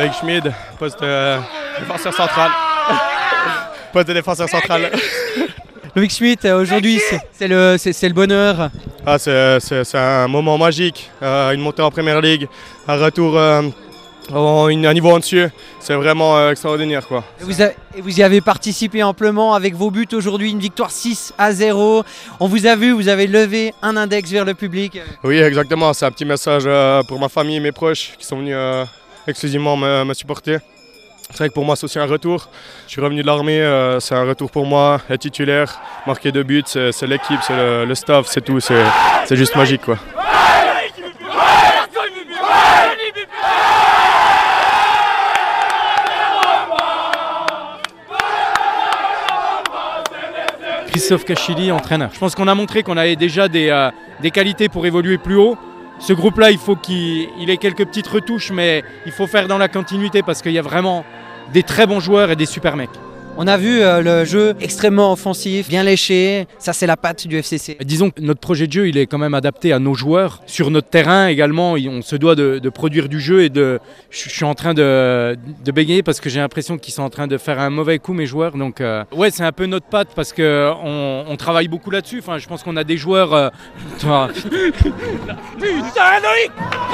Loïc Schmid, poste de défenseur central. Poste de défenseur central. Loïc Schmid, aujourd'hui c'est le bonheur. Ah, c'est un moment magique, une montée en Première Ligue, un retour à un niveau au-dessus, c'est vraiment extraordinaire, quoi. Et vous y avez participé amplement avec vos buts aujourd'hui, une victoire 6-0. On vous a vu, vous avez levé un index vers le public. Oui, exactement, c'est un petit message pour ma famille et mes proches qui sont venus exclusivement me supporter. C'est vrai que pour moi c'est aussi un retour. Je suis revenu de l'armée, c'est un retour pour moi, être titulaire, marquer 2 buts, c'est l'équipe, c'est le staff, c'est tout, c'est juste magique, quoi. Christophe Cachili, entraîneur. Je pense qu'on a montré qu'on avait déjà des qualités pour évoluer plus haut. Ce groupe-là, il faut qu'il ait quelques petites retouches, mais il faut faire dans la continuité parce qu'il y a vraiment des très bons joueurs et des super mecs. On a vu le jeu extrêmement offensif, bien léché, ça c'est la patte du FCC. Disons que notre projet de jeu, il est quand même adapté à nos joueurs. Sur notre terrain également, on se doit de produire du jeu et je suis en train de bégayer parce que j'ai l'impression qu'ils sont en train de faire un mauvais coup, mes joueurs. Donc ouais, c'est un peu notre patte parce qu'on travaille beaucoup là-dessus. Enfin, je pense qu'on a des joueurs... Putain, Loïc!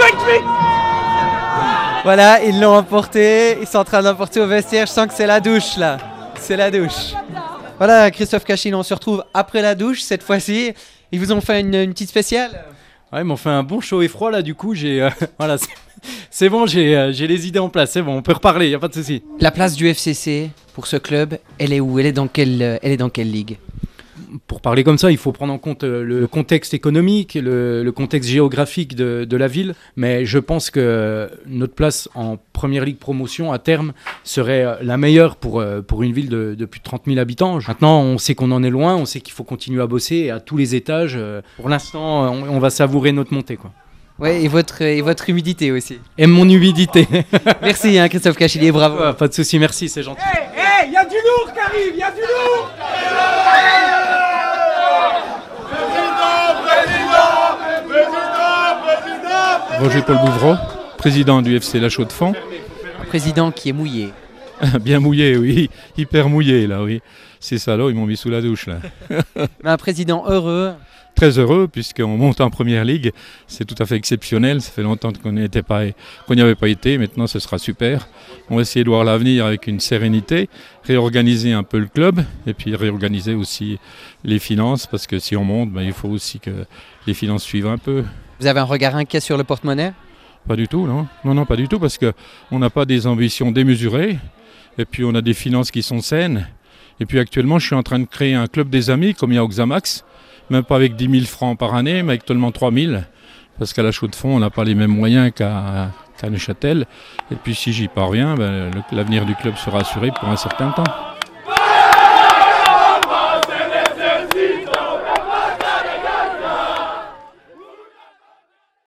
Voilà, ils l'ont emporté, ils sont en train d'emporter au vestiaire, je sens que c'est la douche là. C'est la douche. Voilà, Christophe Cachili, on se retrouve après la douche cette fois-ci. Ils vous ont fait une petite spéciale? Ouais, ils m'ont fait un bon chaud et froid là, du coup, voilà, c'est bon, j'ai les idées en place, c'est bon, on peut reparler, il n'y a pas de souci. La place du FCC pour ce club, elle est où? Elle est dans quelle ligue? Pour parler comme ça, il faut prendre en compte le contexte économique, le contexte géographique de la ville. Mais je pense que notre place en Première Ligue Promotion, à terme, serait la meilleure pour une ville de plus de 30 000 habitants. Maintenant, on sait qu'on en est loin, on sait qu'il faut continuer à bosser à tous les étages. Pour l'instant, on va savourer notre montée, quoi. Ouais, et votre humidité aussi. Et mon humidité. Merci Christophe Cachili, bravo. Ouais, pas de souci, merci, c'est gentil. Hey, il y a du lourd qui arrive, il y a du lourd. Roger Paul Bouvreau, président du FC La Chaux-de-Fonds. Un président qui est mouillé. Bien mouillé, oui, hyper mouillé là, oui. Ces salauds, ils m'ont mis sous la douche là. Mais un président heureux. Très heureux puisqu'on monte en Première Ligue, c'est tout à fait exceptionnel. Ça fait longtemps qu'on n'y avait pas été, maintenant ce sera super. On va essayer de voir l'avenir avec une sérénité, réorganiser un peu le club et puis réorganiser aussi les finances parce que si on monte, il faut aussi que les finances suivent un peu. Vous avez un regard inquiet sur le porte-monnaie? Pas du tout, non. Non, pas du tout, parce qu'on n'a pas des ambitions démesurées, et puis on a des finances qui sont saines. Et puis actuellement, je suis en train de créer un club des amis, comme il y a au Xamax, même pas avec 10 000 francs par année, mais avec seulement 3 000, parce qu'à la Chaux-de-Fonds, on n'a pas les mêmes moyens qu'à Neuchâtel. Et puis si j'y parviens, l'avenir du club sera assuré pour un certain temps.